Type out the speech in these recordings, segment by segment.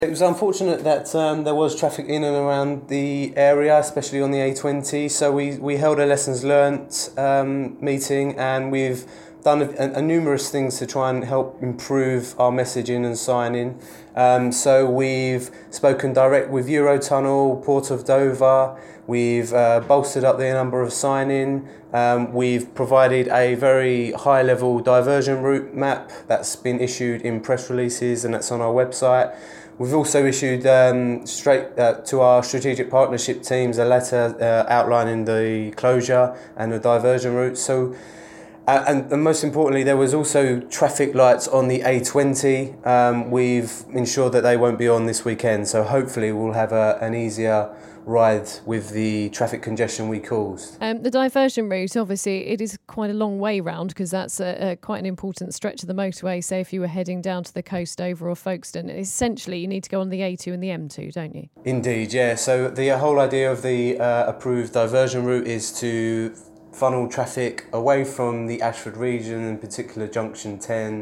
It was unfortunate that there was traffic in and around the area, especially on the A20. So we held a lessons learnt meeting, and we've done a numerous things to try and help improve our messaging and signing. So we've spoken direct with Eurotunnel, Port of Dover. We've bolstered up the number of signing. We've provided a very high-level diversion route map that's been issued in press releases, and that's on our website. We've also issued straight to our strategic partnership teams a letter outlining the closure and the diversion route. So, and most importantly, there was also traffic lights on the A20. We've ensured that they won't be on this weekend. So hopefully we'll have an easier ride with the traffic congestion we caused. The diversion route, obviously, it is quite a long way round because that's quite an important stretch of the motorway. Say if you were heading down to the coast, Dover or Folkestone, essentially you need to go on the A2 and the M2, don't you? Indeed, yeah. So the whole idea of the approved diversion route is to funnel traffic away from the Ashford region, in particular junction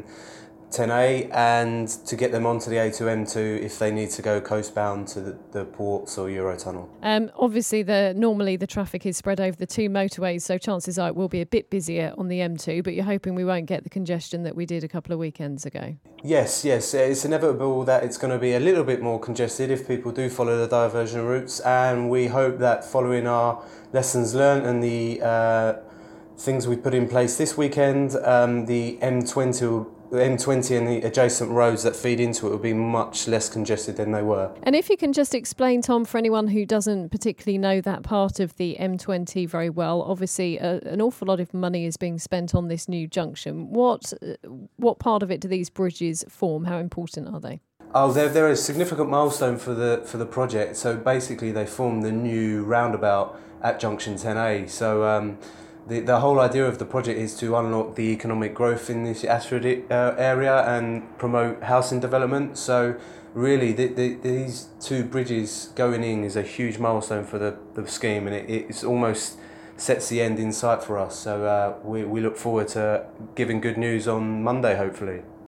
10A, and to get them onto the A2, M2 if they need to go coastbound to the ports or Eurotunnel. Obviously, normally the traffic is spread over the two motorways, so chances are it will be a bit busier on the M2, but you're hoping we won't get the congestion that we did a couple of weekends ago. Yes. It's inevitable that it's going to be a little bit more congested if people do follow the diversion routes, and we hope that following our lessons learned and the things we put in place this weekend, the M20 and the adjacent roads that feed into it will be much less congested than they were. And if you can just explain, Tom, for anyone who doesn't particularly know that part of the M20 very well, obviously an awful lot of money is being spent on this new junction. What part of it do these bridges form? How important are they? Oh, they're a significant milestone for the project. So basically they form the new roundabout at junction 10A. So the whole idea of the project is to unlock the economic growth in this Ashford area and promote housing development. So really, these two bridges going in is a huge milestone for the scheme, and it's almost sets the end in sight for us. So we look forward to giving good news on Monday, hopefully.